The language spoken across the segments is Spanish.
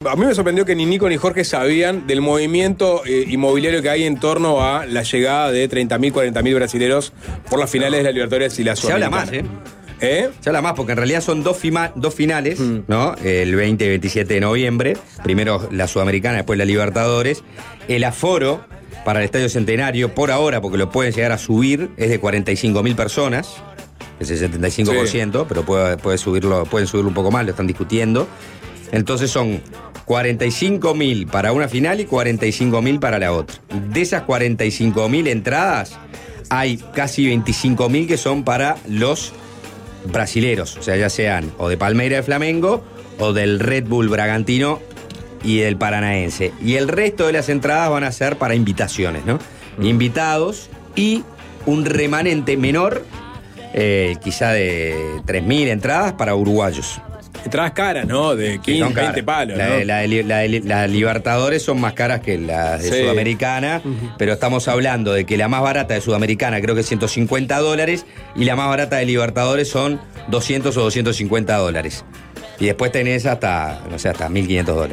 A mí me sorprendió que ni Nico ni Jorge sabían del movimiento inmobiliario que hay en torno a la llegada de 30.000, 40.000 brasileros por las finales de la Libertadores y la Sudamericana. Se habla más, Se habla más, porque en realidad son dos finales, ¿no? El 20 y 27 de noviembre. Primero la Sudamericana, después la Libertadores. El aforo para el Estadio Centenario, por ahora, porque lo pueden llegar a subir, es de 45.000 personas. Es el 75%, pero pueden subirlo un poco más, lo están discutiendo. Entonces son 45.000 para una final y 45.000 para la otra. De esas 45.000 entradas, hay casi 25.000 que son para los brasileros, o sea, ya sean o de Palmeiras de Flamengo o del Red Bull Bragantino y del Paranaense. Y el resto de las entradas van a ser para invitaciones, ¿no? Invitados y un remanente menor, quizá de 3.000 entradas para uruguayos. Entradas caras, ¿no? De 15, 20 palos, ¿no? Las Libertadores son más caras que las de Sudamericana, pero estamos hablando de que la más barata de Sudamericana creo que es $150 y la más barata de Libertadores son $200 o $250. Y después tenés hasta $1.500.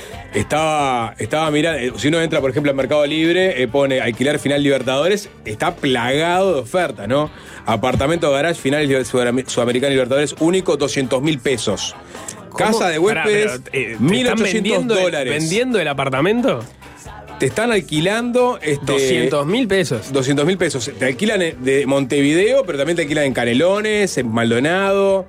Estaba mirando, si uno entra, por ejemplo, al Mercado Libre, pone alquilar final Libertadores, está plagado de ofertas, ¿no? Apartamento garage, final Sudamericana Libertadores, único, $200.000. Casa de huéspedes, $1.800. ¿Vendiendo el apartamento? Te están alquilando $200.000. $200.000. Te alquilan de Montevideo, pero también te alquilan en Canelones, en Maldonado.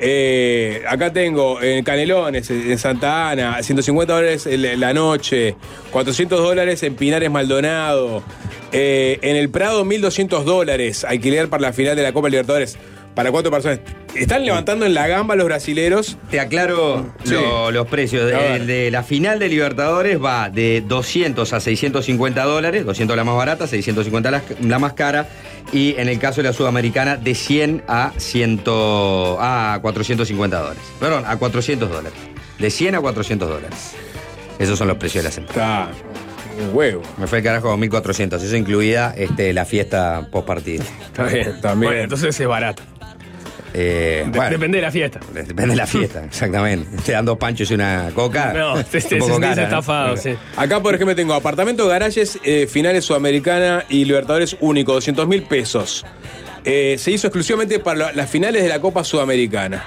Acá tengo en Canelones, en Santa Ana, $150 la noche, $400 en Pinares Maldonado. En el Prado, $1.200 alquiler para la final de la Copa Libertadores. ¿Para 4 personas? Están levantando en la gamba los brasileros. Te aclaro los precios. De la final de Libertadores va de $200 a $650, 200 la más barata, 650 la más cara. Y en el caso de la Sudamericana, de 100 a $450. Perdón, a $400. De 100 a $400. Esos son los precios de la entradas. Un huevo. Me fue el carajo 1.400. Eso incluida la fiesta post partido. Está bien, también. Bueno, entonces es barato. Bueno, depende de la fiesta. Depende de la fiesta, exactamente. Te dan 2 panchos y una coca. No, es un poco cara, estafado, ¿no? Sí. Acá, por ejemplo, tengo apartamento, garajes, finales Sudamericana y Libertadores único, $200.000. Se hizo exclusivamente para las finales de la Copa Sudamericana.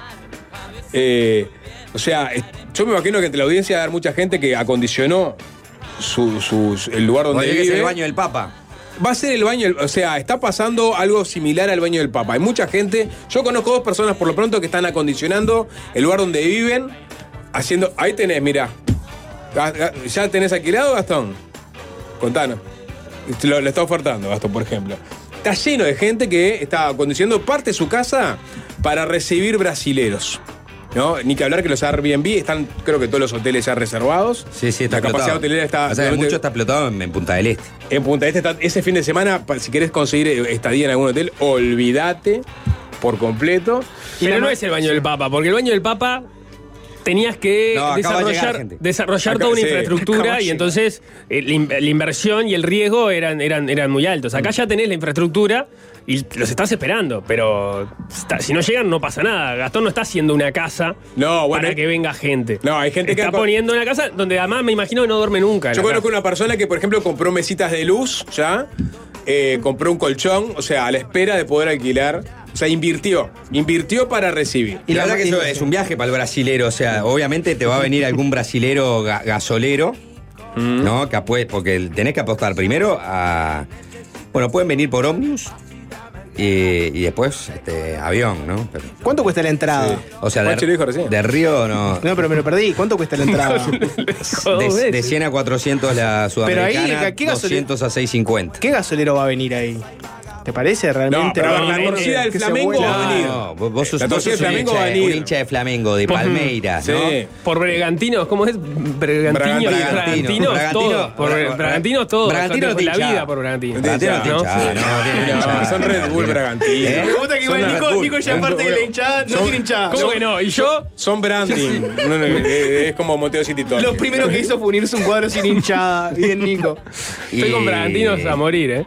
O sea, yo me imagino que entre la audiencia va a haber mucha gente que acondicionó el lugar donde vive. Es el baño del Papa. Va a ser el baño, o sea, está pasando algo similar al baño del Papa. Hay mucha gente, yo conozco 2 personas por lo pronto que están acondicionando el lugar donde viven, haciendo, ahí tenés, mirá. ¿Ya tenés alquilado, Gastón? Contanos. Lo está ofertando, Gastón, por ejemplo. Está lleno de gente que está acondicionando parte de su casa para recibir brasileros. ¿No? Ni que hablar que los Airbnb están, creo que todos los hoteles ya reservados. Sí, está la capacidad hotelera está. O sea, mucho está explotado en Punta del Este. En Punta del Este está, ese fin de semana, si querés conseguir estadía en algún hotel, olvídate por completo. Pero no es el baño del Papa, porque el baño del Papa tenías que desarrollar toda una infraestructura y entonces la inversión y el riesgo eran muy altos. Acá ya tenés la infraestructura y los estás esperando, pero si no llegan no pasa nada. Gastón no está haciendo una casa para que venga gente. No, hay gente que está poniendo una casa donde además me imagino que no duerme nunca. Yo conozco una persona que, por ejemplo, compró mesitas de luz ya, compró un colchón, o sea, a la espera de poder alquilar. O sea, invirtió para recibir. Y la verdad que eso es un viaje para el brasilero. O sea, obviamente te va a venir algún brasilero gasolero, ¿no? Porque tenés que apostar primero a... Bueno, pueden venir por ómnibus y después avión, ¿no? Pero, ¿cuánto cuesta la entrada? Sí. O sea, de Río no... No, pero me lo perdí. ¿Cuánto cuesta la entrada? de 100 a 400 la Sudamericana, pero ahí, ¿qué 200 a 650. ¿Qué gasolero va a venir ahí? ¿Te parece realmente? No, pero la torcida del Flamengo va a venir. No, vos sos un hincha de Flamengo, de Palmeiras, ¿no? Sí. Por Bregantinos, ¿cómo es? Bragantinos todos. Por Bragantinos todos. Bragantino la vida por Bragantinos. No, son Red Bull Bragantino. Me gusta que igual Nico ya parte de la hinchada, no tiene hinchada. ¿Cómo que no? ¿Y yo? Son branding. Es como Monteo City Talk. Lo primero que hizo fue unirse un cuadro sin hinchada. Bien, Nico. Estoy con Bragantinos a morir, ¿eh?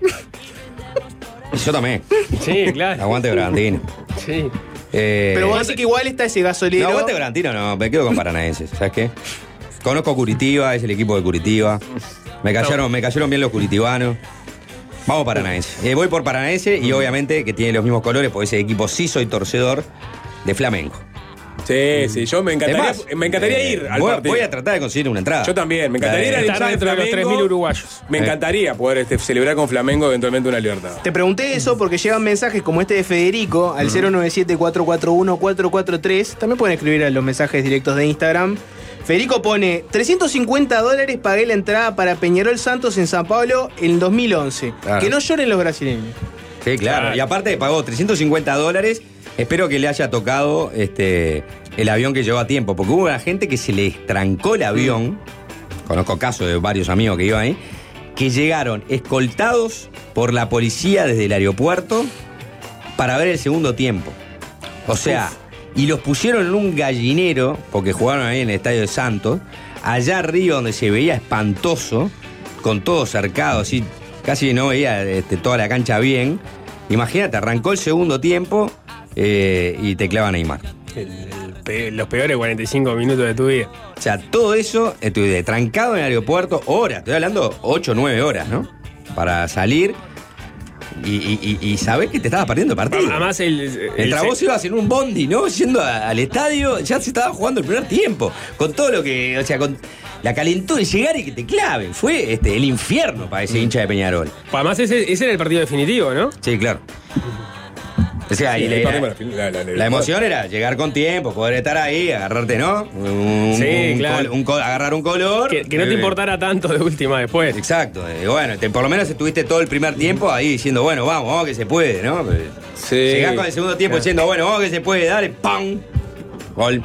Yo también. Sí, claro. Aguante Bragantino. Sí. Pero vos decís que igual está ese gasolero. No, aguante Bragantino, no, me quedo con Paranaenses. ¿Sabes qué? Conozco Curitiba, es el equipo de Curitiba. Me cayeron bien los curitibanos. Vamos Paranaense. Voy por Paranaense y obviamente que tiene los mismos colores, porque ese equipo sí soy torcedor de Flamengo. Sí, yo me encantaría ir al partido. Voy a tratar de conseguir una entrada. Yo también, me encantaría ir al hinchada de Flamengo. Los 3.000 uruguayos. Me encantaría poder celebrar con Flamengo eventualmente una libertad. Te pregunté eso porque llegan mensajes como este de Federico al 097-441-443. También pueden escribir a los mensajes directos de Instagram. Federico pone, $350 pagué la entrada para Peñarol Santos en San Pablo en 2011. Claro. Que no lloren los brasileños. Sí, claro. Y aparte pagó $350. Espero que le haya tocado el avión que llegó a tiempo, porque hubo una gente que se le trancó el avión. Conozco casos de varios amigos que iban ahí, que llegaron escoltados por la policía desde el aeropuerto para ver el segundo tiempo. O sea, y los pusieron en un gallinero, porque jugaron ahí en el Estadio de Santos, allá arriba donde se veía espantoso, con todo cercado, así casi no veía toda la cancha bien. Imagínate, arrancó el segundo tiempo y te clava Neymar. Los peores 45 minutos de tu vida. O sea, todo eso, trancado en el aeropuerto, horas, estoy hablando 8 o 9 horas, ¿no? Para salir y saber que te estabas perdiendo el partido. Además, mientras vos ibas en un bondi, ¿no? Yendo al estadio, ya se estaba jugando el primer tiempo. Con todo lo que, o sea, con la calentura de llegar y que te claven. Fue el infierno para ese hincha de Peñarol. Además, ese era el partido definitivo, ¿no? Sí, claro. O sea, y la emoción era llegar con tiempo, poder estar ahí, agarrarte, ¿no? Claro. Agarrar un color. Que no te importara tanto de última después. Exacto. Bueno, por lo menos estuviste todo el primer tiempo ahí diciendo, bueno, vamos que se puede, ¿no? Sí. Llegás con el segundo tiempo diciendo, bueno, vamos que se puede, dale, ¡pam! Gol.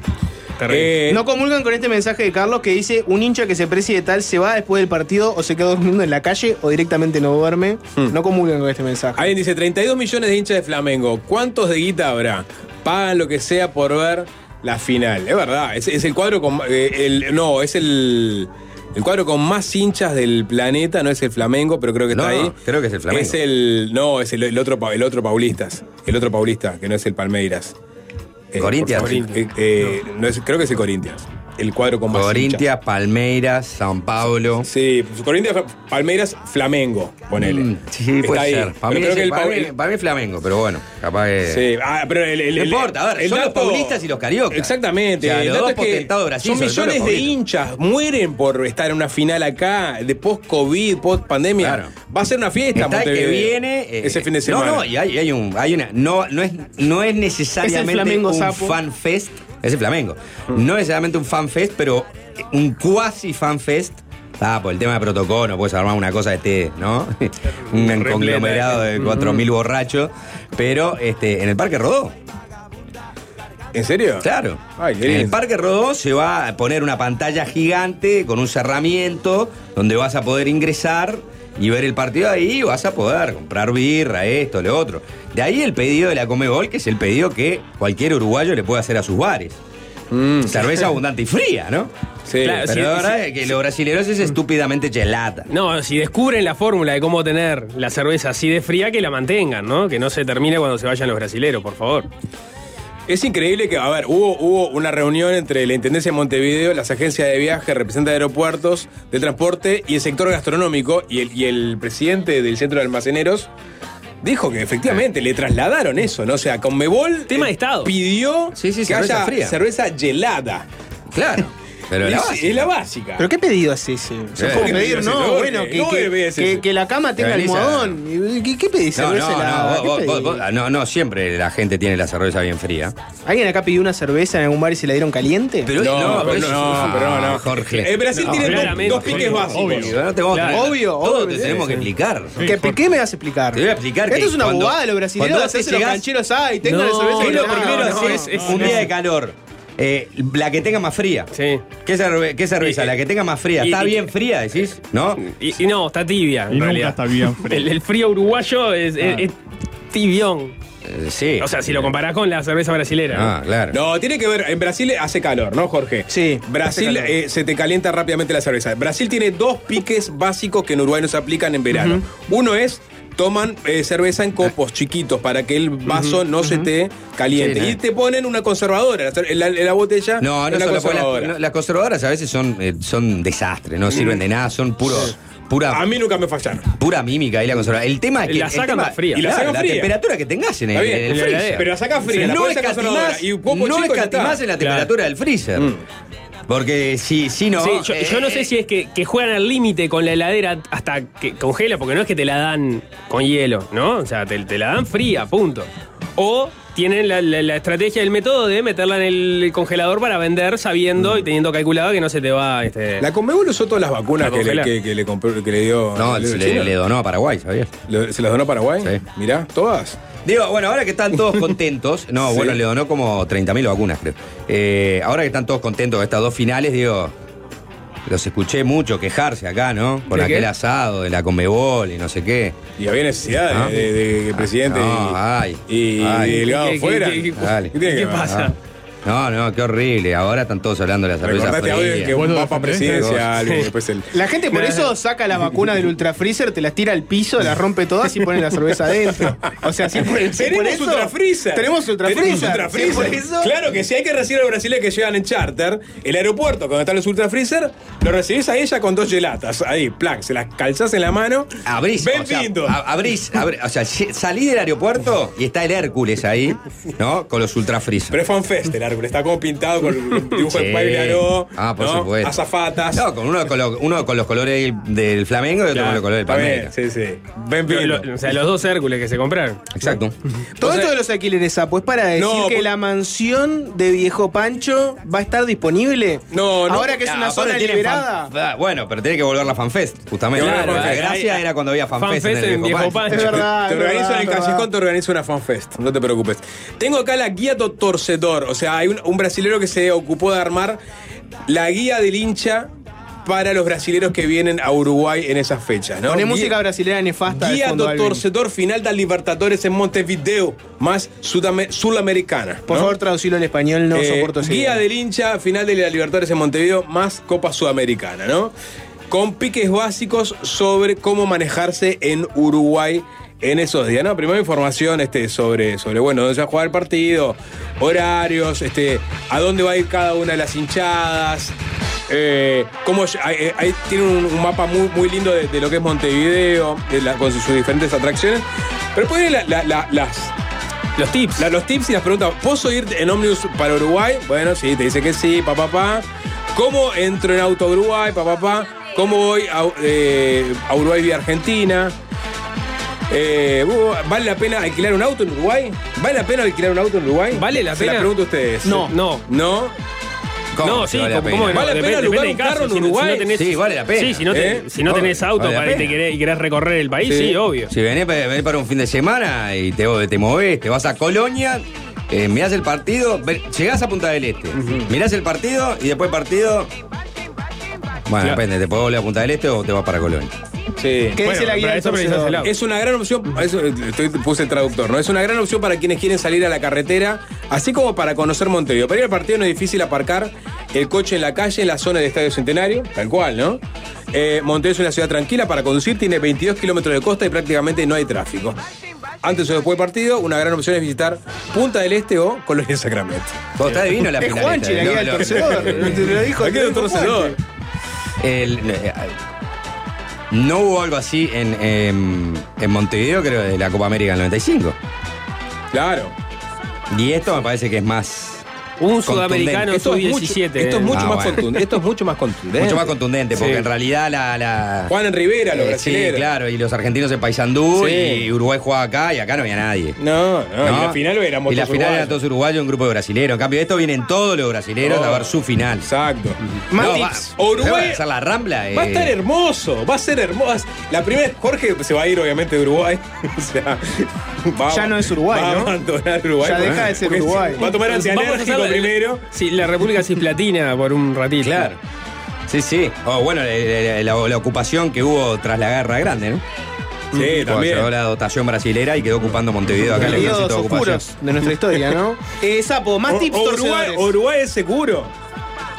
No comulgan con este mensaje de Carlos que dice: un hincha que se precie de tal se va después del partido o se queda durmiendo en la calle o directamente no duerme. No comulgan con este mensaje. Alguien dice 32 millones de hinchas de Flamengo. ¿Cuántos de guita habrá? Pagan lo que sea por ver la final. Es verdad, es el cuadro con el cuadro con más hinchas del planeta. No es el Flamengo, pero creo que está ahí. Creo que es el Flamengo. Es el otro Paulistas. El otro Paulista, que no es el Palmeiras. Corinthians. Creo que es el Corinthians. El cuadro con más Corinthians, hinchas. Palmeiras, San Pablo. Sí, Corinthians, Palmeiras, Flamengo, ponele. Sí, puede ahí. ser. Para mí es Flamengo, pero bueno, capaz que... Sí, pero no importa, a ver, son los paulistas y los cariocas. Exactamente. O sea, el los dato dos es que potentados de Brasil, son millones de hinchas, mueren por estar en una final acá, de post-COVID, post-pandemia. Claro. Va a ser una fiesta. Está que viene... ese fin de semana. No, y hay una... No es necesariamente un fan fest. Es el Flamengo. No necesariamente un fan fest, pero un cuasi fan fest. Por el tema de protocolo, puedes armar una cosa ¿no? Un conglomerado de 4.000 borrachos. Pero en el Parque Rodó. ¿En serio? Claro. Ay, en el Parque Rodó se va a poner una pantalla gigante con un cerramiento donde vas a poder ingresar y ver el partido ahí, vas a poder comprar birra, esto, lo otro. De ahí el pedido de la Conmebol, que es el pedido que cualquier uruguayo le puede hacer a sus bares. Cerveza abundante y fría, ¿no? Sí, claro, pero la verdad es que los brasileños es estúpidamente gelata. No, si descubren la fórmula de cómo tener la cerveza así de fría, que la mantengan, ¿no? Que no se termine cuando se vayan los brasileros, por favor. Es increíble que, hubo una reunión entre la Intendencia de Montevideo, las agencias de viaje, representantes de aeropuertos, de transporte y el sector gastronómico, y el presidente del Centro de Almaceneros dijo que efectivamente le trasladaron eso, ¿no? O sea, Conmebol tema de Estado pidió que haya fría. Cerveza helada. Claro. Pero es la básica. ¿Pero qué pedido es ese? ¿Cómo pedir? No, bueno, que la cama tenga almohadón. ¿Qué pedís? No, siempre la gente tiene la cerveza bien fría. ¿Alguien acá pidió una cerveza en algún bar y se la dieron caliente? Pero no, Jorge. El Brasil tiene dos piques básicos. Obvio. Todos te tenemos que explicar. ¿Qué me vas a explicar? Te voy a explicar esto es una bobada de los brasileños. Hacerse los cancheros ahí, tengan la cerveza. Es lo primero, es un día de calor. La que tenga más fría. Sí. ¿Qué cerveza? La que tenga más fría. ¿Está bien fría, decís? ¿No? Y no, está tibia. En realidad. Nunca está bien fría. El frío uruguayo es tibión. Sí. O sea, si lo comparás con la cerveza brasilera. Claro. No, tiene que ver. En Brasil hace calor, ¿no, Jorge? Sí. Brasil se te calienta rápidamente la cerveza. Brasil tiene dos piques básicos que en Uruguay no se aplican en verano. Uno es toman cerveza en copos chiquitos para que el vaso no se te caliente. Y te ponen una conservadora en la botella. No, las conservadoras a veces son desastres, no sirven de nada, son pura. A mí nunca me fallaron. Pura mímica ahí la conservadora. El tema es que. La sacan más fría. Y la sacan fría. La temperatura que tengas en el freezer. Pero la sacas fría. No escatimás en la temperatura del freezer. Porque si no. Sí, yo no sé si es que juegan al límite con la heladera hasta que congela, porque no es que te la dan con hielo, ¿no? O sea, te la dan fría, punto. O tienen la estrategia, el método de meterla en el congelador para vender sabiendo y teniendo calculado que no se te va. La Conmebol usó todas las vacunas que le compró, que le dio. No, le donó a Paraguay, ¿sabías? ¿Se las donó a Paraguay? Sí. Mirá, todas. Digo, bueno, ahora que están todos contentos, bueno, le donó como 30.000 vacunas, creo. Ahora que están todos contentos de estas dos finales, digo, los escuché mucho quejarse acá, ¿no? Con aquel asado de la Conmebol y no sé qué. Y había necesidad de presidente y delegado fuera. ¿Qué pasa? No, qué horrible. Ahora están todos hablando de la cerveza fría. Que vos vas para presidencia. La gente por eso saca la vacuna del Ultra Freezer, te las tira al piso, las rompe todas y pone la cerveza adentro. O sea, tenemos Ultra Freezer. Tenemos Ultra Freezer. Claro que si hay que recibir a los brasileños que llegan en charter, el aeropuerto, cuando están los Ultra Freezer, lo recibís a ella con 2 gelatas. Ahí, plac, se las calzás en la mano. Abrís. O sea, salí del aeropuerto y está el Hércules ahí, ¿no? Con los Ultra Freezer. Pero es FanFest el árbol, está como pintado con el dibujo de Bailaró, por supuesto. azafatas. No, con uno con los colores del Flamengo y otro con los colores del Palmeiras. Sí. O sea, los 2 Hércules que se compraron. Exacto. Todo esto de los alquileres, Sapo, es para decir que la mansión de Viejo Pancho va a estar disponible. No. Ahora que es una zona liberada. Bueno, pero tiene que volver la FanFest, justamente. Claro, la gracia era cuando había FanFest en el Viejo Pancho. Es verdad. Te organizo en el Callejón, te organizo una FanFest, no te preocupes. Tengo acá la guía do torcedor, o sea, hay un brasilero que se ocupó de armar la guía del hincha para los brasileros que vienen a Uruguay en esas fechas, ¿no? Poné música brasilera nefasta. Guía do torcedor final da Libertadores en Montevideo, más sudamericana. Por favor, traducilo al español, no soporto ese. Guía del hincha final de la Libertadores en Montevideo, más Copa Sudamericana, ¿no? Con piques básicos sobre cómo manejarse en Uruguay en esos días, ¿no? Primera información sobre bueno, dónde se va a jugar el partido, horarios, a dónde va a ir cada una de las hinchadas, cómo ahí tiene un mapa muy lindo de lo que es Montevideo, con sus diferentes atracciones. Pero pueden los tips. Los tips y las preguntas. ¿Puedo ir en ómnibus para Uruguay? Bueno, sí, te dice que sí, papá. ¿Cómo entro en auto a Uruguay, papá? ¿Cómo voy a Uruguay vía Argentina? ¿Vale la pena alquilar un auto en Uruguay? ¿Vale la pena alquilar un auto en Uruguay? ¿Vale la pena? Se la pregunto a ustedes. No. ¿Cómo? No, sí, vale la pena? ¿cómo ¿Vale la pena lugar un carro en Uruguay? Sí, vale la pena. Sí, si no tenés auto vale y querés recorrer el país, sí, obvio. Si venís para un fin de semana y te movés, te vas a Colonia, mirás el partido, llegás a Punta del Este, mirás el partido y después el partido. Bueno, depende, te podés volver a Punta del Este o te vas para Colonia. Sí. ¿Qué dice la guía del torcedor? Es una gran opción, puse el traductor, ¿no? Es una gran opción para quienes quieren salir a la carretera, así como para conocer Montevideo. Para ir al partido no es difícil aparcar el coche en la calle, en la zona del Estadio Centenario, tal cual, ¿no? Montevideo es una ciudad tranquila para conducir, tiene 22 kilómetros de costa y prácticamente no hay tráfico. Antes o después del partido, una gran opción es visitar Punta del Este o Colonia Sacramento. Está divino la Es final. Juanchi, la guía del torcedor. Te lo dijo Aquí el torcedor. No hubo algo así en Montevideo, creo, de la Copa América del 95. Claro. Y esto me parece que es más. Un sudamericano sub-17. Esto es mucho más contundente. Esto es mucho más contundente. Mucho más contundente, porque en realidad la Juan en Rivera, los brasileños. Sí, claro, y los argentinos en Paysandú, Sí. y Uruguay jugaba acá y acá no había nadie. No. Y la final éramos Y la todos final era uruguayos. todos uruguayos, un grupo de brasileros. En cambio, esto vienen todos los brasileros a ver su final. Exacto. Más No, tips. Uruguay va a ser la Rambla. Va a estar hermoso, va a ser hermoso. La primera, Jorge se va a ir obviamente de Uruguay. O sea, Ya no es Uruguay, va ¿no? a abandonar Uruguay. Ya deja de ser Porque Uruguay. Va a tomar Vamos a antialérgico hacer primero. Sí, la República Cisplatina por un ratito. Claro. Sí. Bueno, la ocupación que hubo tras la Guerra Grande, ¿no? Sí, Cuando también. llegó la dotación brasilera y quedó ocupando Montevideo acá en el ejército Periodos de ocupación. oscuros de nuestra historia, ¿no? Sapo, más tips torcedores. Uruguay es seguro.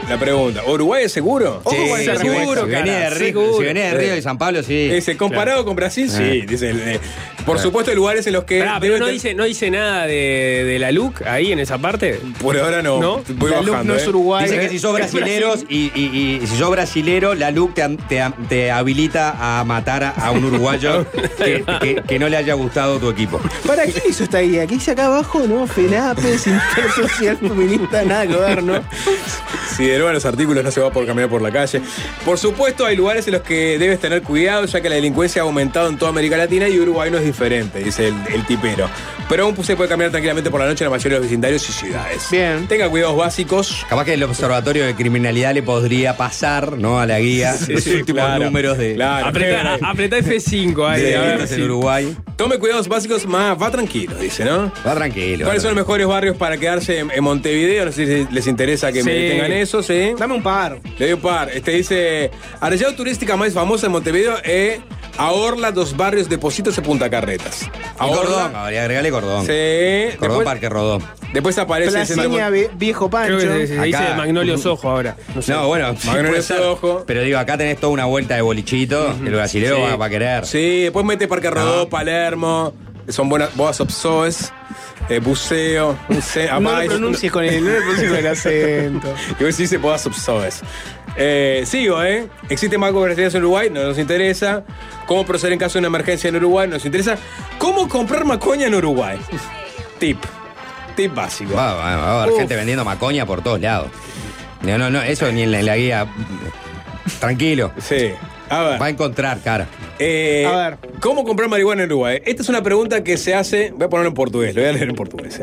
La pregunta, ¿Uruguay es seguro? Sí, seguro, si venía de Río y San Pablo, sí. Dice, comparado con Brasil, sí. Dice, por supuesto, hay lugares en los que... Pero no dice nada de la LUC ahí en esa parte. Por ahora no. Voy la bajando. LUC no es Uruguay. Dice que si sos brasileros y si sos brasilero, la LUC te habilita a matar a un uruguayo que no le haya gustado tu equipo. ¿Para quién hizo esta guía? ¿Qué dice acá abajo? ¿No? FENAPES, Intersocial Feminista, nada que ver, ¿no? Si derogan los artículos no se va a poder caminar por la calle. Por supuesto, hay lugares en los que debes tener cuidado, ya que la delincuencia ha aumentado en toda América Latina y Uruguay no es diferente, dice el tipero. Pero aún se puede caminar tranquilamente por la noche en la mayoría de los vecindarios y ciudades. Bien. Tenga cuidados básicos. Capaz que el Observatorio de Criminalidad le podría pasar, ¿no? A la guía los últimos números de Apretá F5 ahí. delitos en Uruguay. Tome cuidados básicos, va tranquilo, dice, ¿no? Va tranquilo. ¿Cuáles son los mejores barrios para quedarse en Montevideo? No sé si les interesa que me tengan eso, ¿sí? Dame un par. Le doy un par. Dice, a região turística más famosa en Montevideo es a Orla dos barrios de Positos y Punta Carretas. A Cordón, agregale Cordón. Sí. Cordón, Parque Rodó. Después aparece... Placiña, Viejo Pancho. Creo que se dice Magnolio Sojo ahora. No, bueno, Magnolio Sojo. Pero digo, acá tenés toda una vuelta de bolichito. El brasilero va a querer. Sí, después mete Parque Rodó, Palermo. Son boas opções. Buceo. No lo pronuncies con el acento. Y vos dice boas opções. Sigo, ¿Existe más cooperativas en Uruguay? No nos interesa. ¿Cómo proceder en caso de una emergencia en Uruguay? No nos interesa. ¿Cómo comprar macoña en Uruguay? Tip básico. Va a haber gente vendiendo macoña por todos lados. No, eso ni en la guía. Tranquilo. Sí. A ver. Va a encontrar, cara. A ver. ¿Cómo comprar marihuana en Uruguay? Esta es una pregunta que se hace. Voy a ponerlo en portugués, lo voy a leer en portugués.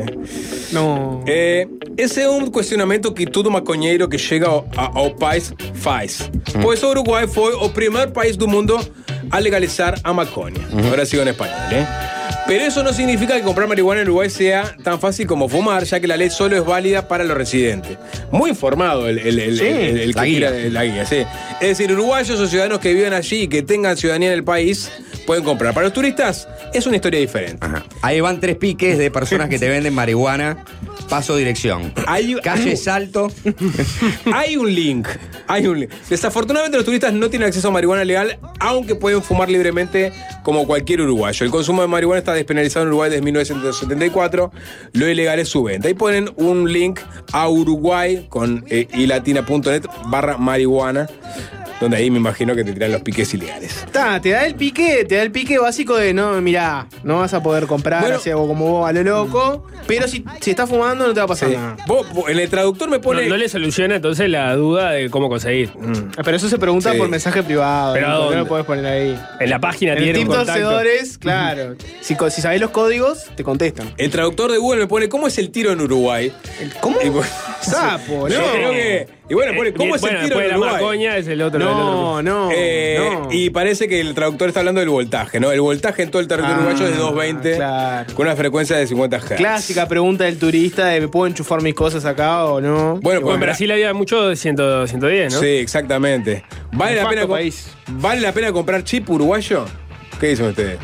No. Esse é questionamento que todo maconheiro que chega ao país faz. Pois o Uruguai foi o primeiro país do mundo a legalizar a maconha. Ahora sigo en español, Pero eso no significa que comprar marihuana en Uruguay sea tan fácil como fumar, ya que la ley solo es válida para los residentes. Muy informado el la guía. La guía, sí. Es decir, uruguayos o ciudadanos que viven allí y que tengan ciudadanía en el país pueden comprar. Para los turistas es una historia diferente. Ajá. Ahí van 3 piques de personas que te venden marihuana. Paso dirección. Calle Salto. Hay un link. Desafortunadamente los turistas no tienen acceso a marihuana legal, aunque pueden fumar libremente como cualquier uruguayo. El consumo de marihuana está despenalizado en Uruguay desde 1974. Lo ilegal es su venta. Ahí ponen un link a Uruguay con ilatina.net/marihuana. Donde ahí me imagino que te tiran los piques ilegales. Te da el pique básico de no, mirá, no vas a poder comprar así algo como vos a lo loco, pero si estás fumando no te va a pasar nada. Vos, en el traductor me pone... No le soluciona entonces la duda de cómo conseguir. Pero eso se pregunta por mensaje privado. Pero ¿no? ¿Por qué lo podés poner ahí? En la página en tiene un contacto. Torcedores, claro. Si sabés los códigos, te contestan. El traductor de Google me pone, ¿cómo es el tiro en Uruguay? ¿Cómo? Sapo, ¿no? Yo creo que... Y bueno, pone, ¿cómo es el tiro en Uruguay? La macoña es el otro. No. Y parece que el traductor está hablando del voltaje, ¿no? El voltaje en todo el territorio uruguayo es de 220 con una frecuencia de 50 Hz. Clásica pregunta del turista de ¿me puedo enchufar mis cosas acá o no? Bueno, en Brasil había mucho de 110, ¿no? Sí, exactamente. ¿Vale la pena comprar chip uruguayo? ¿Qué dicen ustedes?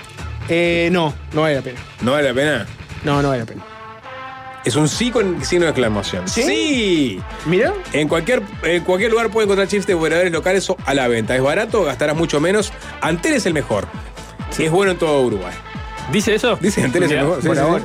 No vale la pena. ¿No vale la pena? No vale la pena. Es un sí con signo de exclamación. ¡Sí! Mira. En cualquier lugar puede encontrar chips de operadores locales a la venta. Es barato, gastarás mucho menos. Antel es el mejor. Es bueno en todo Uruguay. ¿Dice eso? Dice Antel es el mejor. Por ahora.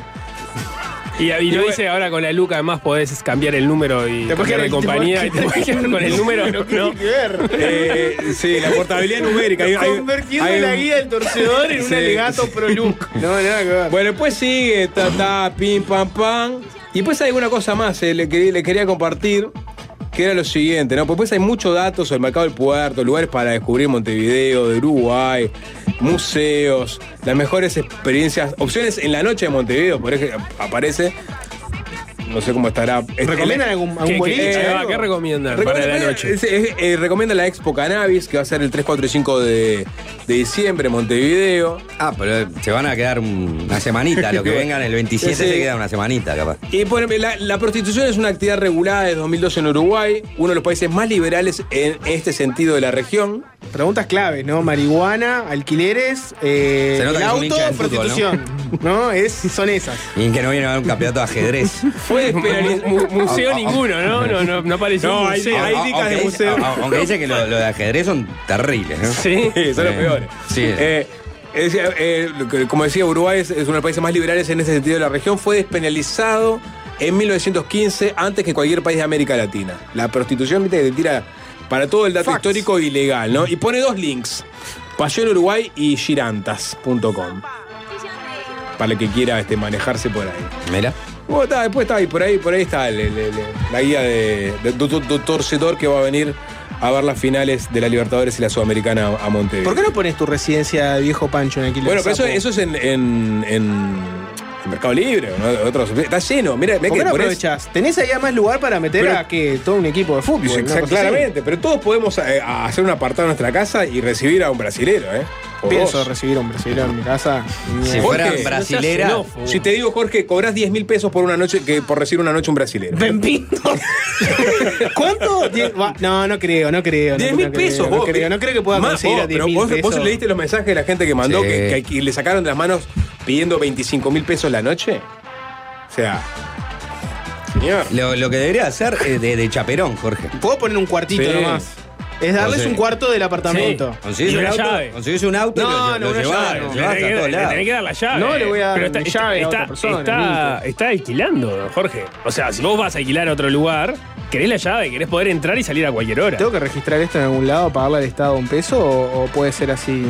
Y no dice ahora con la Luca además podés cambiar el número y cambiar de compañía y te puedes quedar con el número. No tiene que ver. Sí, la portabilidad numérica. Convirtiendo la guía del torcedor en un alegato pro look. No, nada que ver. Bueno, después sigue, pim, pam, pam. Y después hay alguna cosa más, le quería compartir, que era lo siguiente, ¿no? Pues después hay muchos datos sobre el mercado del puerto, lugares para descubrir Montevideo, de Uruguay, museos, las mejores experiencias, opciones en la noche de Montevideo, por ejemplo, aparece. No sé cómo estará. ¿Recomiendan algún boliche? ¿Qué recomiendan para la noche? Recomienda la Expo Cannabis, que va a ser el 3, 4 y 5 de diciembre en Montevideo. Pero se van a quedar una semanita. Lo que vengan el 27 se queda una semanita, capaz. Y la prostitución es una actividad regulada desde 2012 en Uruguay, uno de los países más liberales en este sentido de la región. Preguntas claves, ¿no? Marihuana, alquileres, el auto, prostitución. ¿No? Son esas. Y que no viene a ver un campeonato de ajedrez. Fue museo ninguno, ¿no? No apareció. No, hay dicas de museo. Aunque dice que lo de ajedrez son terribles, ¿no? Sí, son los peores. Sí. Como decía, Uruguay es uno de los países más liberales en ese sentido de la región. Fue despenalizado en 1915, antes que cualquier país de América Latina. La prostitución, viste, que te tira para todo el dato histórico ilegal, ¿no? Y pone 2 links: Pasión Uruguay y girantas.com. Para el que quiera manejarse por ahí. Mira. Después está ahí, por ahí está la guía de Doctor Sedor, que va a venir a ver las finales de la Libertadores y la Sudamericana a Montevideo. ¿Por qué no pones tu residencia de Viejo Pancho en Alquiler? Bueno, pero eso es en Mercado Libre, ¿no? Está lleno. Mira, ¿por qué no aprovechás? Tenés allá más lugar para meter a todo un equipo de fútbol. Claramente, pero todos podemos hacer un apartado en nuestra casa y recibir a un brasilero, ¿eh? Pienso recibir a un brasilero en mi casa. Si fuera brasilera. Si te digo, Jorge, cobrás 10.000 pesos por una noche por recibir una noche un brasilero. ¡Bempinto! ¿Cuánto? No creo. 10.000 pesos, no creo que pueda conseguir a 10.000 pesos. ¿Vos leíste los mensajes de la gente que mandó que le sacaron de las manos pidiendo 25.000 pesos la noche? O sea, señor. Lo que debería hacer es de chaperón, Jorge. ¿Puedo poner un cuartito nomás? Es darles un cuarto del apartamento. ¿Consigues un auto? No, lo llevas a todos lados. Le tenés que dar la llave. No le voy a dar la llave a otra persona. Está alquilando, Jorge. O sea, si vos vas a alquilar a otro lugar, querés la llave, querés poder entrar y salir a cualquier hora. ¿Tengo que registrar esto en algún lado, pagarle al Estado un peso o puede ser así?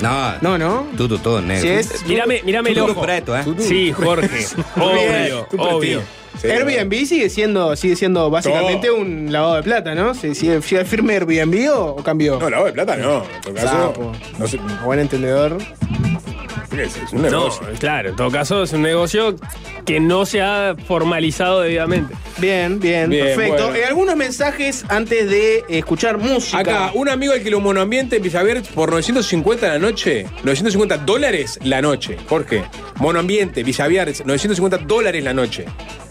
No. Tú todo en negro. Mírame el ojo. Sí, Jorge. Obvio. Sí, Airbnb sigue siendo básicamente un lavado de plata, ¿no? ¿Sigue firme Airbnb o cambió? No, lavado de plata no. En todo caso, no sé, buen entendedor. Es un negocio. No, claro, en todo caso es un negocio que no se ha formalizado debidamente. Bien, perfecto. Bueno. Algunos mensajes antes de escuchar música. Acá, un amigo alquiló un monoambiente en Villavier por $950 la noche. $950 la noche, Jorge. Monoambiente, Villavier, $950 la noche.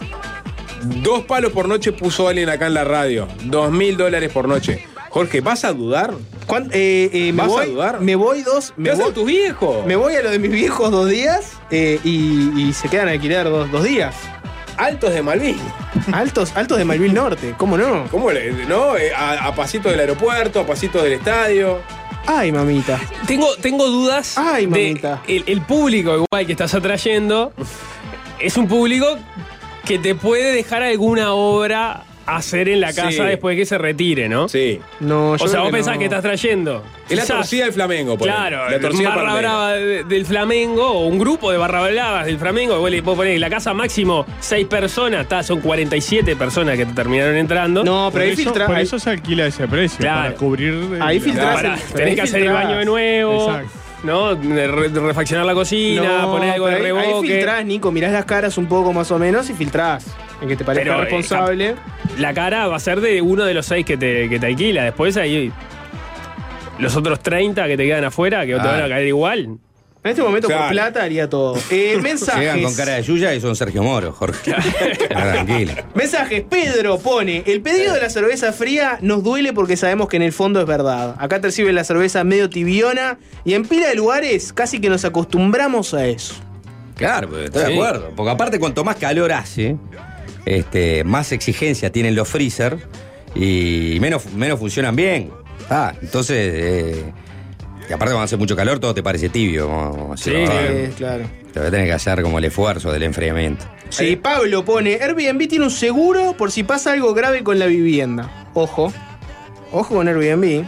2 palos por noche puso alguien acá en la radio. $2.000 por noche. Jorge, ¿vas a dudar? ¿Vas a dudar? Me voy dos. ¿Qué hacen tus viejos? Me voy a lo de mis viejos 2 días y se quedan a alquilar 2 días. Altos de Malvin. Altos de Malvin Norte, ¿cómo no? ¿No? A pasito del aeropuerto, a pasito del estadio. Ay, mamita. Tengo dudas. Ay, mamita. El público igual que estás atrayendo es un público que te puede dejar alguna obra hacer en la casa después de que se retire, ¿no? Sí. No, o sea, vos pensás que estás trayendo. Es la torcida del Flamengo, por claro, la torcida barra brava del Flamengo, o un grupo de barra bravas del Flamengo, vos le podés poner en la casa máximo 6 personas, son 47 personas que te terminaron entrando. No, pero ahí filtra. Por eso se alquila ese precio, para cubrir. Ahí filtrás. Tenés que hacer el baño de nuevo. Exacto. ¿No? Refaccionar la cocina, poner algo de reboque. Ahí filtrás, Nico, mirás las caras un poco más o menos y filtrás. En que te parezca responsable. La cara va a ser de uno de los 6 que te alquila. Después hay los otros 30 que te quedan afuera, que te van a caer igual. En este momento, por plata, haría todo. Mensajes. Llegan con cara de Yuya y son Sergio Moro, Jorge. Tranquilo. Mensajes. Pedro pone: el pedido de la cerveza fría nos duele porque sabemos que en el fondo es verdad. Acá te reciben la cerveza medio tibiona y en pila de lugares casi que nos acostumbramos a eso. Claro, estoy de acuerdo. Porque aparte, cuanto más calor hace, más exigencia tienen los freezer y menos funcionan bien. Entonces... Y aparte cuando hace mucho calor todo te parece tibio. Claro. Te voy a tener que hacer como el esfuerzo del enfriamiento. Sí, Pablo pone: Airbnb tiene un seguro por si pasa algo grave con la vivienda. Ojo con Airbnb.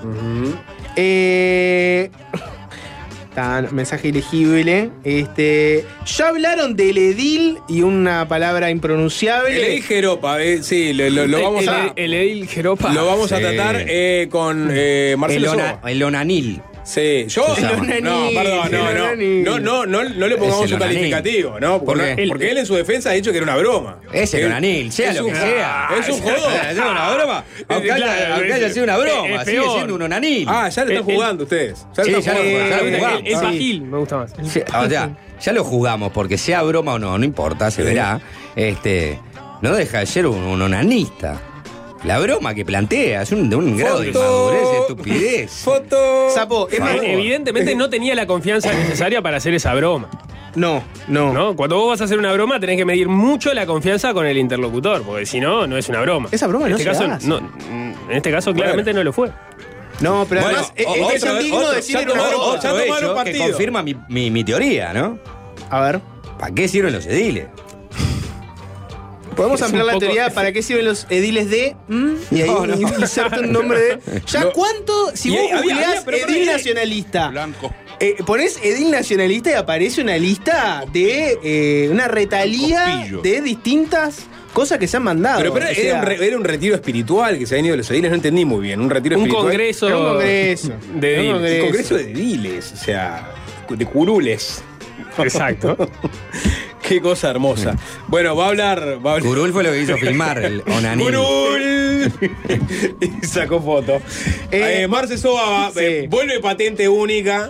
Mensaje ilegible. Ya hablaron del edil y una palabra impronunciable. El edil Jeropa, sí, lo vamos a. El edil Jeropa. Lo vamos a tratar con Marcelo Soba. El onanil. Sí, yo. No le pongamos un calificativo, ¿no? Porque él en su defensa ha dicho que era una broma. Es el onanil, sea lo que sea. Es un jodón. Es una broma. Aunque haya sido una broma, sigue siendo un onanil. Ya lo están jugando ustedes. Ya lo jugamos. Es Bajil, me gusta más. O sea, ya lo jugamos, porque sea broma o no importa, se verá. No deja de ser un onanista. La broma que plantea es un grado de madurez, de estupidez. Foto. Sapo, es más, Evidentemente no tenía la confianza necesaria para hacer esa broma. No. Cuando vos vas a hacer una broma tenés que medir mucho la confianza con el interlocutor, porque si no, no es una broma. Esa broma en no este se caso, hace. En este caso claramente no lo fue. No, pero Bueno, además es indigno decir ya en una tomaron- broma. ya tomaron hecho que partido. confirma mi teoría, ¿no? A ver. ¿Para qué sirven los ediles? Podemos Es ampliar un la poco- teoría para qué sirven los ediles de. Y ahí No, no. inserta un nombre de. ¿Ya No. cuánto? Si Y vos había- googleás pero edil nacionalista. Blanco. Ponés edil nacionalista y aparece una lista de una retalía Copillo. de distintas cosas que se han mandado. Pero O sea, era un retiro espiritual que se habían ido los ediles, no entendí muy bien. Un retiro Un espiritual. congreso. era un congreso. de Era un ediles. Un congreso de ediles, o sea, de curules. Exacto. Qué cosa hermosa. Bueno, va a hablar. Curul fue lo que hizo filmar el onanismo. ¡Curul! Y sacó foto. Marce Soba sí. vuelve patente única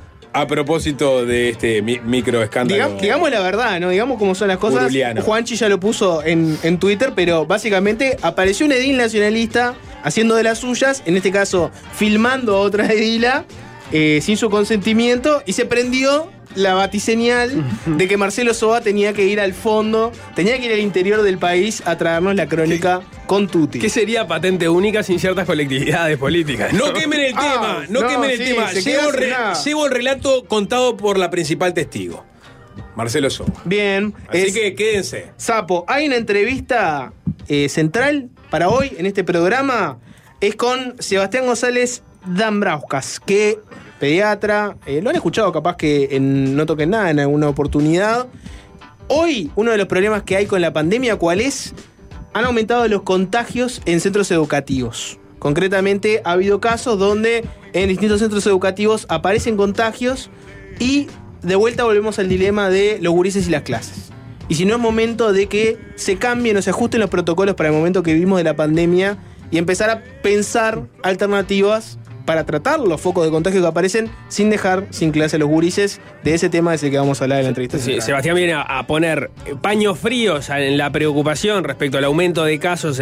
a propósito de este micro escándalo. Digamos la verdad, ¿no? Digamos cómo son las cosas. Uruliano. Juanchi ya lo puso en Twitter, pero básicamente apareció un edil nacionalista haciendo de las suyas, en este caso filmando a otra edila sin su consentimiento, y se prendió la batiseñal de que Marcelo Soba tenía que ir al fondo, tenía que ir al interior del país a traernos la crónica con Tuti. ¿Qué sería patente única sin ciertas colectividades políticas? No quemen el tema, no quemen el sí, tema. se queda sin nada. Llevo el relato contado por la principal testigo, Marcelo Soba. Bien. Así que quédense. Sapo, hay una entrevista central para hoy en este programa. Es con Sebastián González Dambrauskas, que pediatra, lo han escuchado capaz que en No Toquen Nada en alguna oportunidad. Hoy, uno de los problemas que hay con la pandemia, ¿cuál es? Han aumentado los contagios en centros educativos. Concretamente, ha habido casos donde en distintos centros educativos aparecen contagios y de vuelta volvemos al dilema de los gurises y las clases. Y si no es momento de que se cambien o se ajusten los protocolos para el momento que vivimos de la pandemia y empezar a pensar alternativas para tratar los focos de contagio que aparecen sin dejar sin clase a los gurises. De ese tema es el que vamos a hablar en la entrevista. Sí, Sebastián viene a poner paños fríos en la preocupación respecto al aumento de casos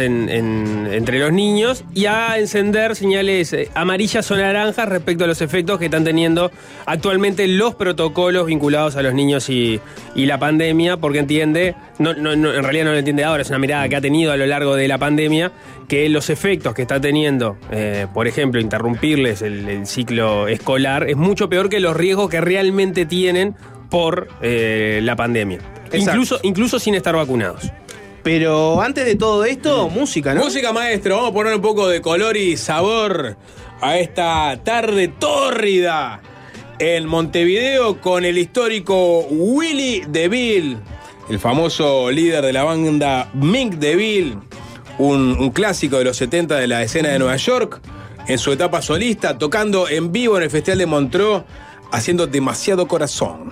entre los niños y a encender señales amarillas o naranjas respecto a los efectos que están teniendo actualmente los protocolos vinculados a los niños y la pandemia, porque entiende, en realidad no lo entiende ahora, es una mirada que ha tenido a lo largo de la pandemia, que los efectos que está teniendo, por ejemplo, interrumpirles el ciclo escolar, es mucho peor que los riesgos que realmente tienen por la pandemia. Incluso sin estar vacunados. Pero antes de todo esto, música, ¿no? Música, maestro. Vamos a poner un poco de color y sabor a esta tarde tórrida en Montevideo con el histórico Willie DeVille, el famoso líder de la banda Mink DeVille, un clásico de los 70 de la escena de Nueva York, en su etapa solista, tocando en vivo en el Festival de Montreux, haciendo Demasiado Corazón.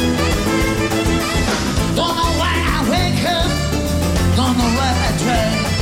Don't know why I wake up, don't know what I try.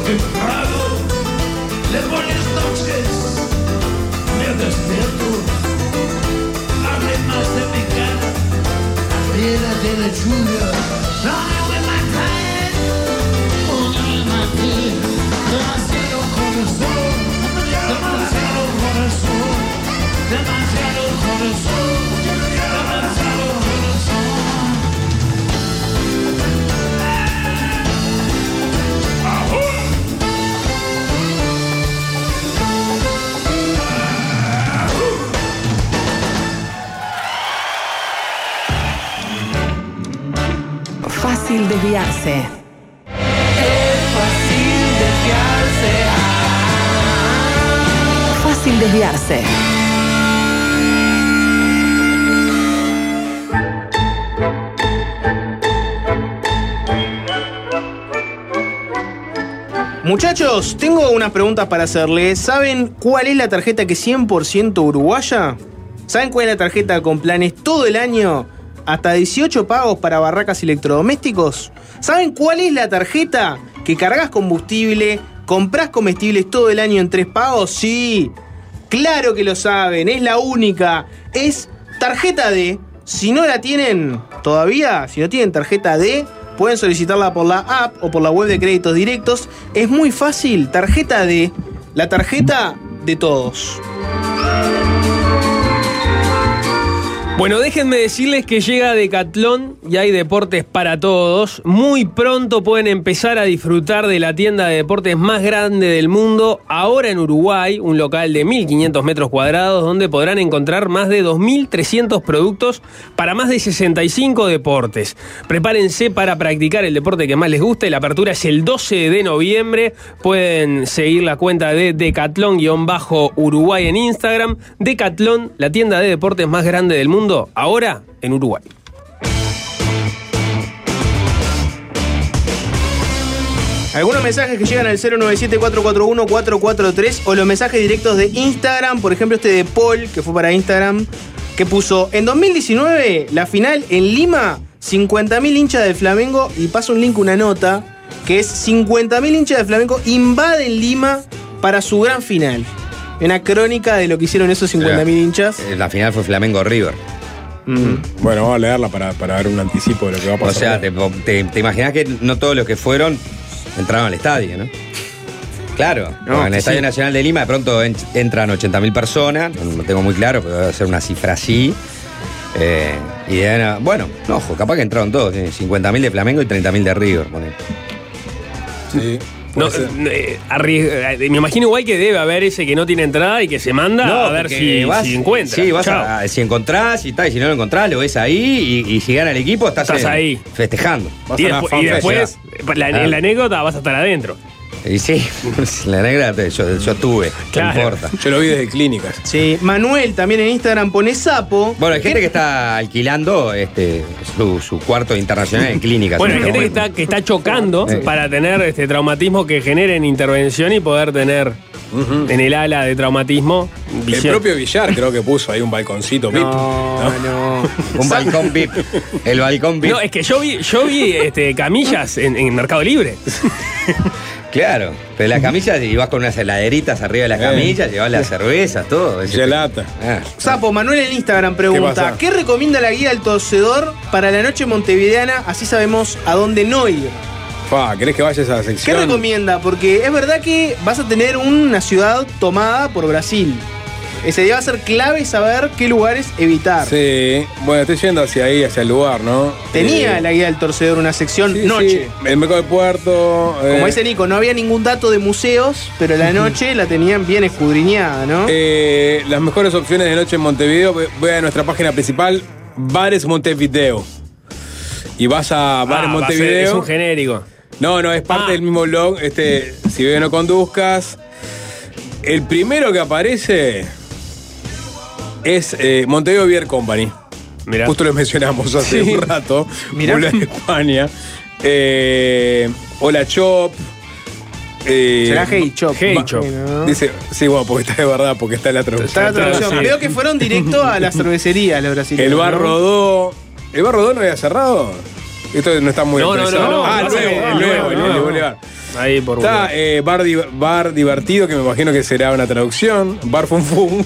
temprano, de buenas noches, me despierto. Además de mi cara, llena de lechuga. Running with my time, running with my feet. Demasiado corazón, demasiado corazón, demasiado corazón, demasiado corazón. Fácil desviarse. Es fácil desviarse. Fácil desviarse. Muchachos, tengo unas preguntas para hacerles. ¿Saben cuál es la tarjeta que es 100% uruguaya? ¿Saben cuál es la tarjeta con planes todo el año? Hasta 18 pagos para barracas y electrodomésticos. ¿Saben cuál es la tarjeta que cargas combustible, comprás comestibles todo el año en 3 pagos? Sí, claro que lo saben, es la única. Es Tarjeta D. Si no la tienen todavía, si no tienen Tarjeta D, pueden solicitarla por la app o por la web de créditos directos. Es muy fácil, Tarjeta D, la tarjeta de todos. Bueno, déjenme decirles que llega Decathlon y hay deportes para todos. Muy pronto pueden empezar a disfrutar de la tienda de deportes más grande del mundo, ahora en Uruguay, un local de 1.500 metros cuadrados donde podrán encontrar más de 2.300 productos para más de 65 deportes. Prepárense para practicar el deporte que más les guste. La apertura es el 12 de noviembre. Pueden seguir la cuenta de Decathlon-Uruguay en Instagram. Decathlon, la tienda de deportes más grande del mundo, ahora en Uruguay. Algunos mensajes que llegan al 097-441-443 o los mensajes directos de Instagram, por ejemplo este de Paul, que fue para Instagram, que puso: en 2019, la final en Lima, 50.000 hinchas del Flamengo, y pasa un link, una nota, que es 50.000 hinchas del Flamengo invaden Lima para su gran final. Una crónica de lo que hicieron esos 50.000 hinchas. La final fue Flamengo-River. Bueno, vamos a leerla para ver un anticipo de lo que va a pasar. O sea, te imaginás que no todos los que fueron entraron al estadio, ¿no? Claro, en el Estadio Nacional de Lima de pronto entran 80.000 personas, no tengo muy claro, pero debe ser una cifra así. Y bueno, no, ojo, capaz que entraron todos, 50.000 de Flamengo y 30.000 de River. Sí. No, me imagino igual que debe haber ese que no tiene entrada y que se manda a ver si encuentra. Sí, si encontrás y si no lo encontrás, lo ves ahí y si gana el equipo estás ahí festejando. Y después, en la anécdota vas a estar adentro. Y sí, la anécdota yo tuve, claro. No importa. Yo lo vi desde clínicas. Sí, Manuel también en Instagram pone sapo. Bueno, hay gente que está alquilando su cuarto internacional en clínicas. Bueno, hay gente que está chocando para tener traumatismo que genere en intervención y poder tener en el ala de traumatismo visión. El propio Villar creo que puso ahí un balconcito VIP. No. Un balcón VIP. El balcón VIP. No, es que yo vi camillas en Mercado Libre. Claro, pero las camillas, y vas con unas heladeritas arriba de las camillas, llevas las cervezas, todo. Gelata. Sapo, Manuel en Instagram pregunta: ¿qué recomienda la guía del torcedor para la noche montevideana? Así sabemos a dónde no ir. ¿Querés que vayas a la sección? ¿Qué recomienda? Porque es verdad que vas a tener una ciudad tomada por Brasil. Ese día va a ser clave saber qué lugares evitar. Sí, bueno, estoy yendo hacia ahí, hacia el lugar, ¿no? Tenía la guía del torcedor una sección noche. Sí, el mercado de Puerto. Como dice Nico, no había ningún dato de museos, pero la noche la tenían bien escudriñada, ¿no? Las mejores opciones de noche en Montevideo, voy a nuestra página principal, Bares Montevideo. Y vas a Bares Montevideo. Es un genérico. No, es parte del mismo blog. Si bebes no conduzcas. El primero que aparece es Montevideo Beer Company. Mirá. Justo lo mencionamos hace un rato. Hola de España. Hola Chop. Será Hey Chop. Hey Chop. Dice, sí, bueno, porque está de verdad, porque está en la traducción. Está la traducción. Sí. Veo que fueron directo a la cervecería los brasileños. El Bar Rodó. ¿El Bar Rodó no había cerrado? Esto no está muy No. el nuevo. ahí por Está bar divertido, que me imagino que será una traducción. Bar fun fun.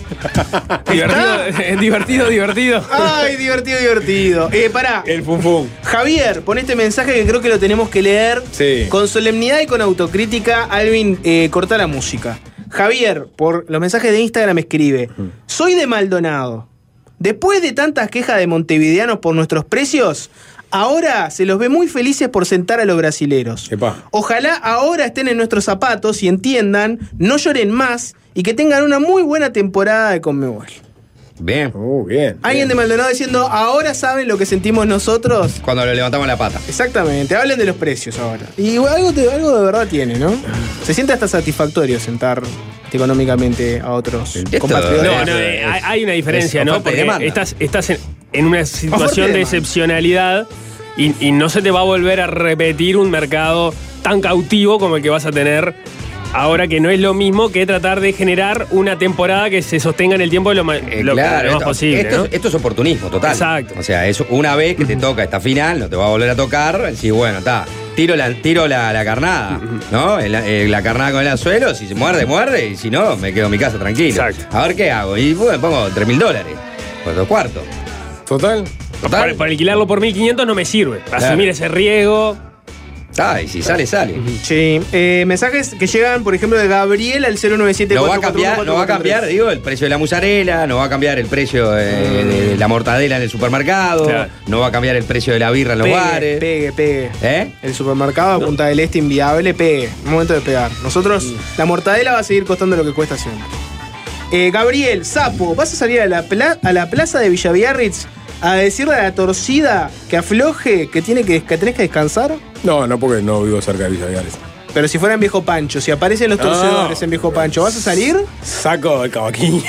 divertido. Ay, divertido. Pará. El fun fun. Javier, pon este mensaje que creo que lo tenemos que leer. Sí. Con solemnidad y con autocrítica. Alvin, corta la música. Javier, por los mensajes de Instagram escribe: soy de Maldonado. Después de tantas quejas de montevideanos por nuestros precios, ahora se los ve muy felices por sentar a los brasileros. Epa. Ojalá ahora estén en nuestros zapatos y entiendan, no lloren más y que tengan una muy buena temporada de Conmebol. Bien. Bien. Alguien de Maldonado diciendo, ahora saben lo que sentimos nosotros. Cuando le levantamos la pata. Exactamente, hablen de los precios ahora. Y algo de verdad tiene, ¿no? Se siente hasta satisfactorio sentar económicamente a otros compatriotas. No, hay una diferencia, ¿no? Porque estás en una situación Oferta y de demanda. excepcionalidad y no se te va a volver a repetir un mercado tan cautivo como el que vas a tener ahora, que no es lo mismo que tratar de generar una temporada que se sostenga en el tiempo lo más posible. Esto es oportunismo, total. Exacto. O sea, es una vez que te toca esta final, no te va a volver a tocar. Sí, bueno, está. Tiro la carnada, ¿no? La carnada con el anzuelo, si se muerde, y si no, me quedo en mi casa tranquilo. Exacto. A ver qué hago. Y bueno, pongo $3.000. Por 2 cuartos. Total. Para alquilarlo por 1.500 no me sirve. Asumir ese riesgo. Y si sale. Sí, mensajes que llegan, por ejemplo, de Gabriel al 097. No va a cambiar, digo, el precio de la mozzarella, no va a cambiar el precio de la mortadela en el supermercado, Claro. no va a cambiar el precio de la birra en los bares. Pegue. ¿Eh? El supermercado de Punta del Este inviable, pegue. Momento de pegar. Nosotros, la mortadela va a seguir costando lo que cuesta siempre. Gabriel, Sapo, ¿vas a salir a la plaza de Villa Biarritz a decirle a la torcida que afloje, que tenés que descansar? No, porque no vivo cerca de Villa Viales. Pero si fuera en Viejo Pancho, si aparecen los torcedores en Viejo Pancho, ¿vas a salir? Saco el cavaquinho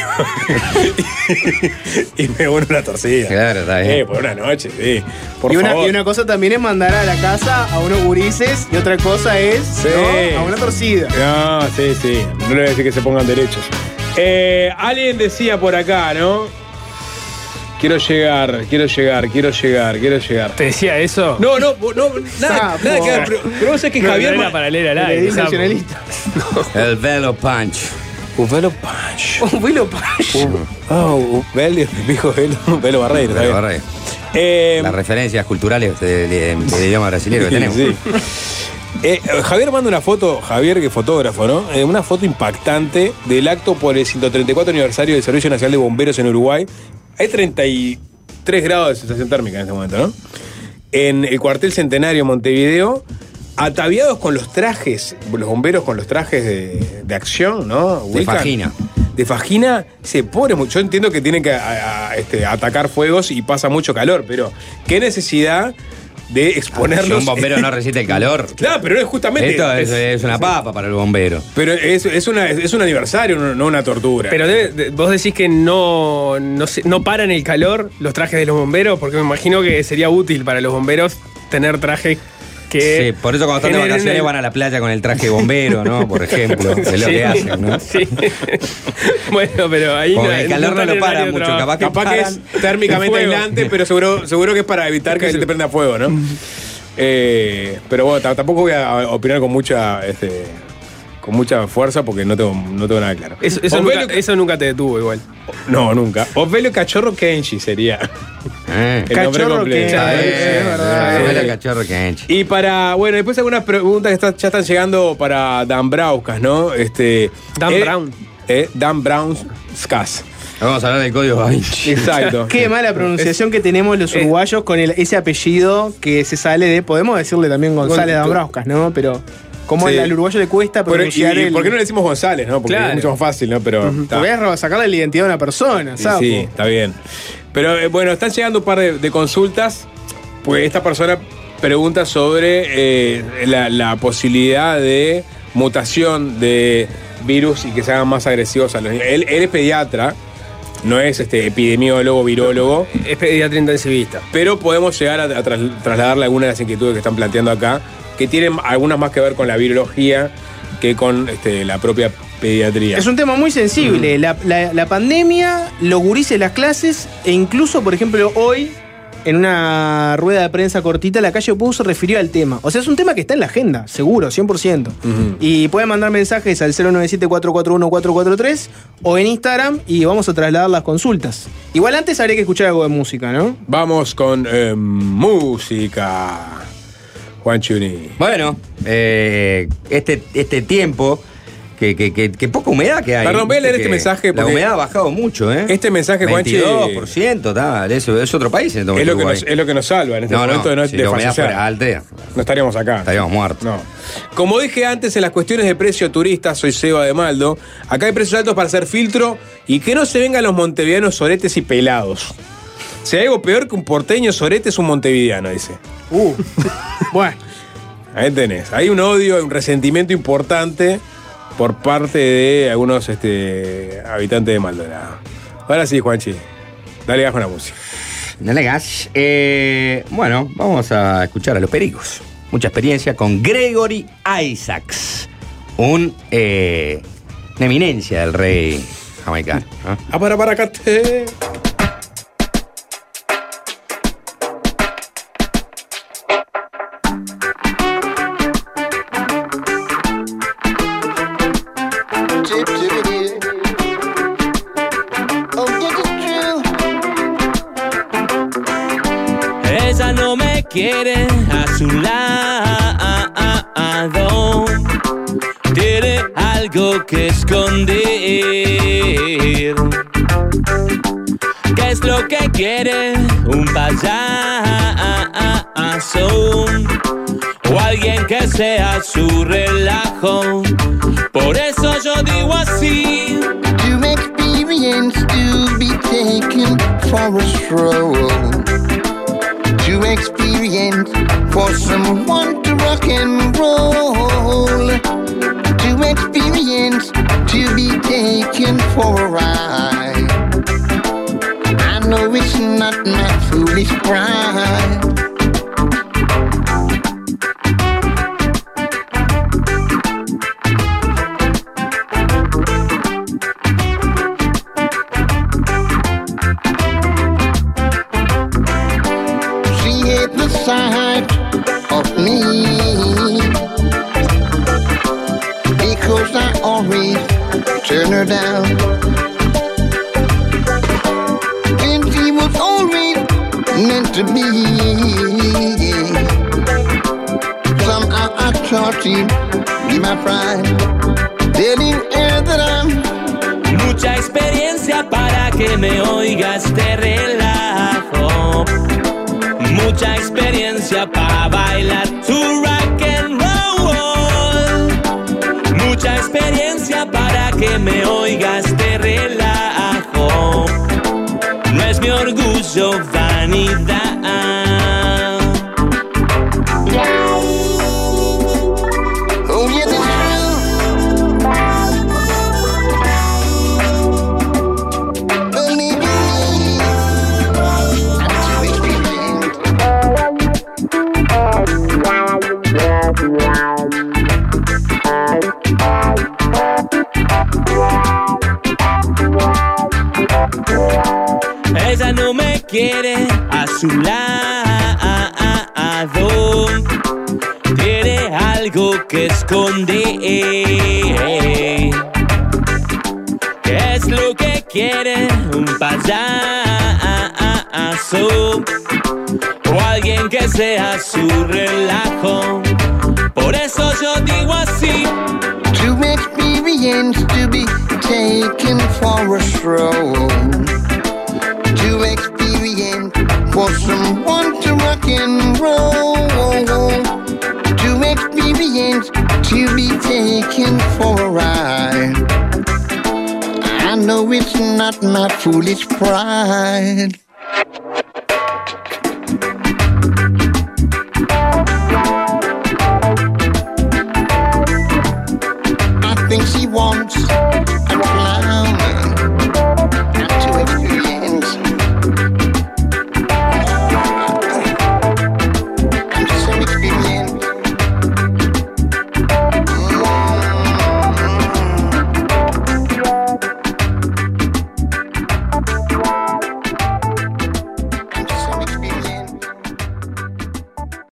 y me uno una torcida. Claro, está bien. Por una noche, sí. Por Y favor. una cosa también es mandar a la casa a unos gurises y otra cosa es ¿no? a una torcida. No, sí. No le voy a decir que se pongan derechos. Alguien decía por acá, ¿no? Quiero llegar. ¿Te decía eso? No, nada que ver. Pero vos sabés que Javier. Era para leer al Le aire. di Sapo. nacionalista. El velo punch. Un velo Pancho. Un velo Pancho. Un velo Barreiro. Velo está Barreiro. bien. Las referencias culturales del idioma brasileño que tenemos. Sí. Javier manda una foto, Javier que es fotógrafo, ¿no? Una foto impactante del acto por el 134 aniversario del Servicio Nacional de Bomberos en Uruguay. Hay 33 grados de sensación térmica en este momento, ¿no? En el cuartel Centenario Montevideo, ataviados con los trajes, los bomberos con los trajes de acción, ¿no? De fajina. De fajina, yo entiendo que tienen que atacar fuegos y pasa mucho calor, pero ¿qué necesidad de exponerlos? Si un bombero no resiste el calor. Claro, pero es justamente. Esto es una papa para el bombero. Pero es un aniversario, no una tortura. Pero vos decís que no paran el calor los trajes de los bomberos, porque me imagino que sería útil para los bomberos tener trajes que. Sí, por eso cuando están de vacaciones van a la playa con el traje de bombero, ¿no? Por ejemplo. Es lo que hacen, ¿no? Sí. Bueno, pero ahí Con el calor no lo para mucho, capaz que es térmicamente aislante, pero seguro que es para evitar que se te prenda fuego, ¿no? Pero bueno, tampoco voy a opinar con mucha fuerza porque no tengo nada claro. Eso nunca te detuvo igual. No, nunca. Osvelio Cachorro Kenshi sería. El nombre Cachorro completo. Kenshi, es verdad. Osvelio Cachorro Kenshi. Y después algunas preguntas que ya están llegando para Dan Brauskas, ¿no? Dan Brauskas. Vamos a hablar del código Da Vinci. Exacto. Qué mala pronunciación que tenemos los uruguayos con ese apellido que se sale de, podemos decirle también González Dambrauskas, ¿no? Pero como Sí. al uruguayo le cuesta pronunciar ¿Y por qué no le decimos González, no? Porque es mucho más fácil, ¿no? Pero Porque es sacarle la identidad a una persona, ¿sabes? Sí, está bien. Pero bueno, están llegando un par de consultas. Pues esta persona pregunta sobre la posibilidad de mutación de virus y que se hagan más agresivos a los niños. Él es pediatra, no es epidemiólogo, virólogo. Es pediatra intensivista. Pero podemos llegar a trasladarle algunas de las inquietudes que están planteando acá, que tienen algunas más que ver con la virología que con la propia pediatría. Es un tema muy sensible. La pandemia, los gurises, las clases, e incluso, por ejemplo, hoy, en una rueda de prensa cortita, Lacalle Pou se refirió al tema. O sea, es un tema que está en la agenda, seguro, 100%. Y pueden mandar mensajes al 097-441-443 o en Instagram y vamos a trasladar las consultas. Igual antes habría que escuchar algo de música, ¿no? Vamos con música. Juan Chuni. Bueno, este tiempo... Que poca humedad que hay. Perdón, voy a leer este mensaje. La humedad ha bajado mucho, ¿eh? Este mensaje, Juanchi. 22%, tal. Eso es otro país en este momento. Es lo que nos salva en este momento de no si la humedad fuera alta, no estaríamos acá. Estaríamos muertos. No. Como dije antes, en las cuestiones de precio turista, soy Seba de Maldo. Acá hay precios altos para hacer filtro y que no se vengan los montevideanos soretes y pelados. Si hay algo peor que un porteño sorete es un montevideano, dice. Bueno. Ahí tenés. Hay un odio, un resentimiento importante por parte de algunos habitantes de Maldonado. Ahora sí, Juanchi, dale gas con la música. Dale gas. Bueno, vamos a escuchar a los Pericos. Mucha experiencia con Gregory Isaacs, una eminencia del reggae jamaicano. Aparacate. Ella no me quiere a su lado, tiene algo que esconder. ¿Qué es lo que quiere? Un payaso o alguien que sea su relajo. Por eso yo digo así: to experience, to be taken for a stroll, to experience, for someone to rock and roll, to experience, to be taken for a ride. I know it's not my foolish pride. Side of me, because I always turn her down, and she was always meant to be. Somehow I thought she'd be my pride, telling her that I'm mucha experiencia para que me oigas este relajo. Mucha experiencia para bailar tu rock and roll. Mucha experiencia para que me oigas este relajo. No es mi orgullo, vanidad. oh yeah, that's true. Believe me, I'm too experienced. Ella no me quiere a su lado, tiene algo que esconder. ¿Qué es lo que quiere? Un payaso o alguien que sea su relajo. Por eso yo digo así: To experience, to be taken for a stroll, to experience, for someone to rock and roll, to experience, to be taken for a ride. I know it's not my foolish pride.